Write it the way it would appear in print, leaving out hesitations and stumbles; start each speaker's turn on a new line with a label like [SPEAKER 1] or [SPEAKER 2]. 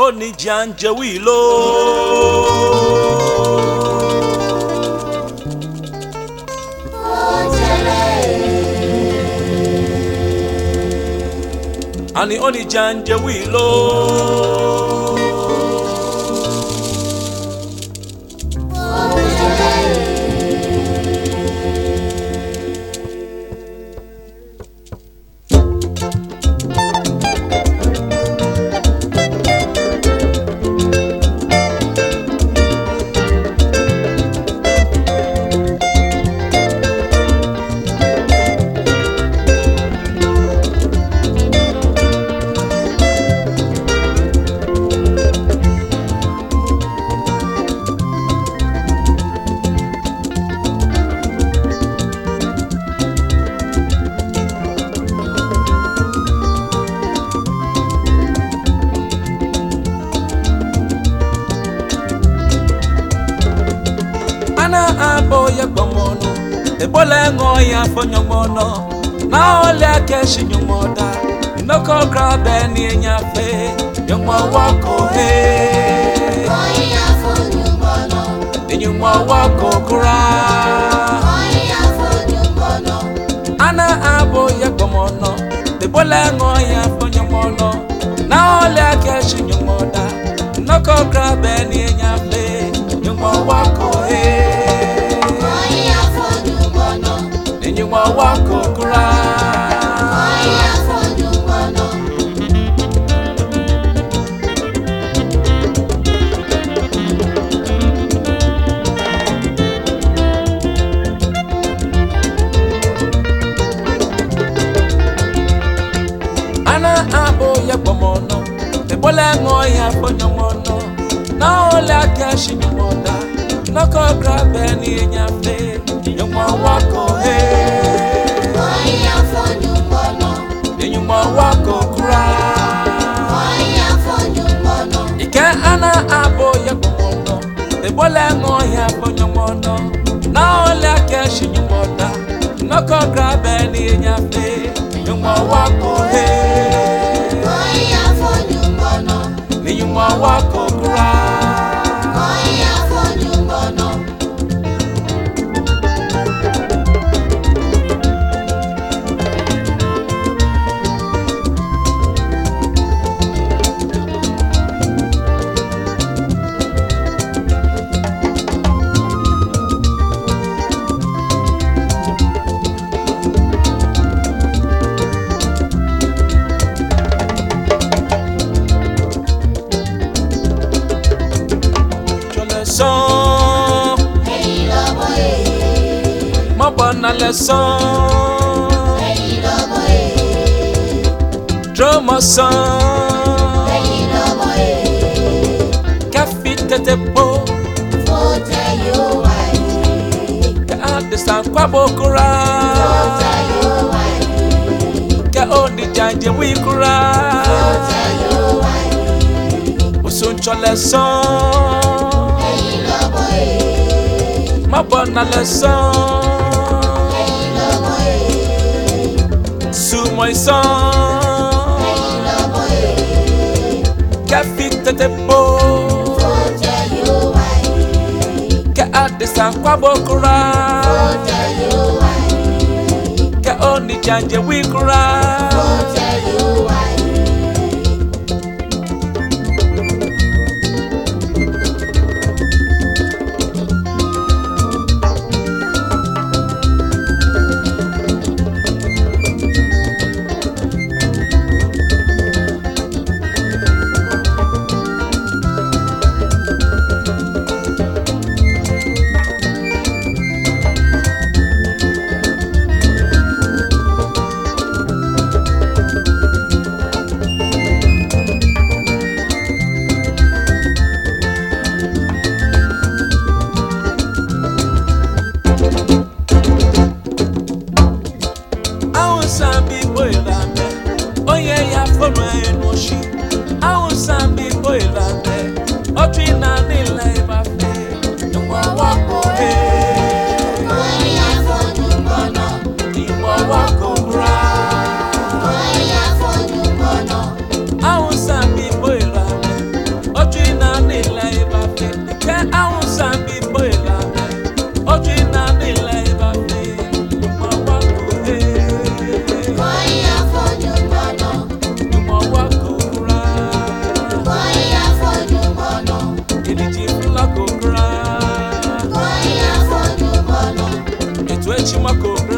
[SPEAKER 1] Oni janje wilo Ani oni janje wilo abo ya gbomono ebole ngo ya fonyomono na ole akeshi nyumoda noko grab eni enyafe yomo wako he oya fonyomono enyumo wako kura oya fonyomono ana abo ya gbomono ebole ngo ya fonyomono na ole akeshi nyumoda noko grab eni enyafe yomo wako he wako kura oya fonyomono ana abo ya gbomono ebole ngo ya fonyomono na ole akeshi nyumoda noko grab eni enyafe yomo wako he wako kura oya fonyomono ike ana abo ya gbomono ebole ngo ya fonyomono na ole akeshi nyumoda noko grab eni enyafe yomo wako he oya fonyomono ni yomo wako kura oya fonyomono
[SPEAKER 2] Hey lobo
[SPEAKER 1] mo bona le son
[SPEAKER 2] Hey lobo
[SPEAKER 1] Dromo son
[SPEAKER 2] Hey lobo
[SPEAKER 1] Kafite te po
[SPEAKER 2] Fote yo wai
[SPEAKER 1] Ka adesan kwa bokura
[SPEAKER 2] Fote yo wai
[SPEAKER 1] Ka oni janje wikura
[SPEAKER 2] Fote yo wai
[SPEAKER 1] Usuncho le son ma bona le son
[SPEAKER 2] Hey lobo
[SPEAKER 1] su moi son Kafite te po
[SPEAKER 2] Fote yo wai
[SPEAKER 1] Ka adesan kwa bokura
[SPEAKER 2] Fote yo wai
[SPEAKER 1] Ka oni janje wikura
[SPEAKER 2] Fote yo wai
[SPEAKER 1] chimako